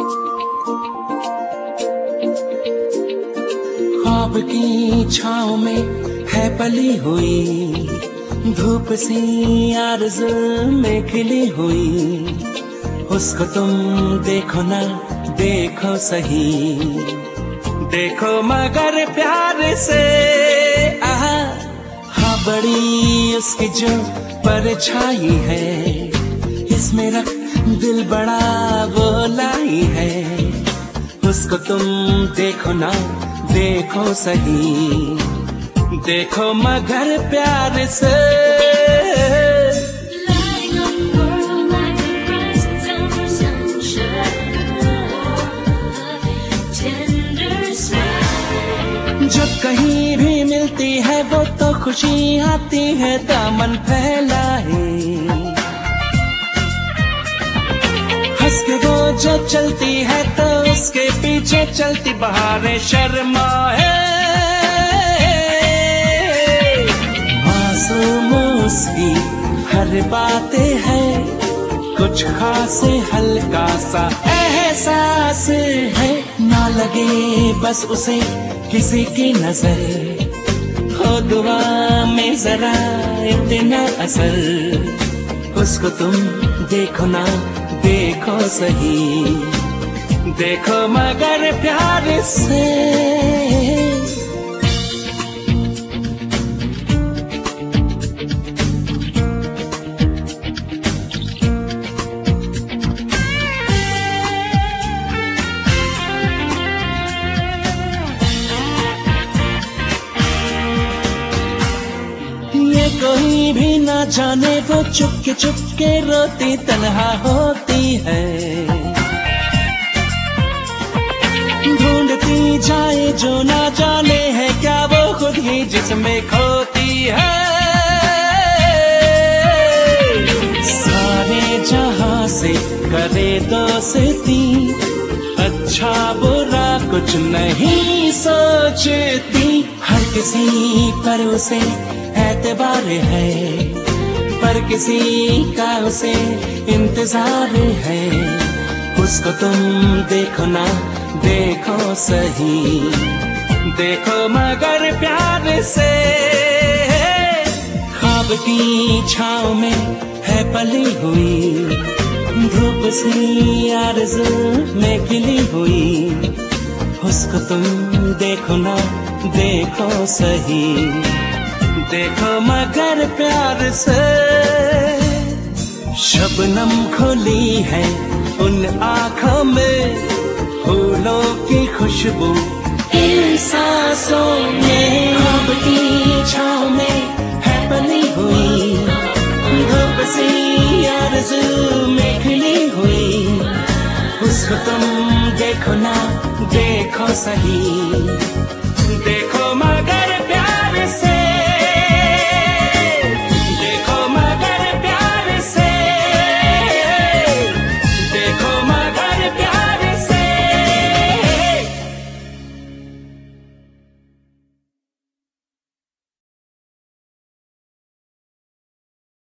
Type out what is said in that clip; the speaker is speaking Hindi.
ख्वाब की छाँव में है पली हुई, धूप सी आरज़ू में खिली हुई। उसको तुम देखो ना, देखो सही, देखो मगर प्यार से। आहा, हाँ बड़ी उसकी जो परछाई है, इसमें रख दिल बड़ा वो लाई है। उसको तुम देखो ना, देखो सही, देखो मगर प्यार से। जब कहीं भी मिलती है वो तो खुशी आती है, दामन फैलाए। हंस के वो जब चलती है तो उसके पीछे चलती बहारें शर्माए। मासूम उसकी हर बातें है, कुछ खास हल्का सा एहसास है। ना लगे बस उसे किसी की नजर, हो दुआ में जरा इतना असर। उसको तुम देखो ना, देखो सही, देखो मगर प्यार से। कोई भी ना जाने वो चुपके रोती तन्हा होती है। ढूंढती जाए जो ना जाने है क्या वो खुद ही जिसमें खोती है। सारे जहां से करे दोस्ती, अच्छा बुरा कुछ नहीं सोचती। हर किसी पर उसे एतबार है, पर किसी का उसे इंतजार है। उसको तुम देखो ना, देखो सही, देखो मगर प्यार से। ख्वाब की छाँव में है पली हुई, धूप सी आरज़ू में खिली हुई। उसको तुम देखो ना, देखो सही, देखो मगर प्यार से। शबनम खुली है उन आँखों में, फूलों की खुशबू इन सांसों में। ख्वाब की छाँव में है पली हुई, धूप सी आरज़ू में खिली हुई। उसको तुम देखो ना, देखो सही,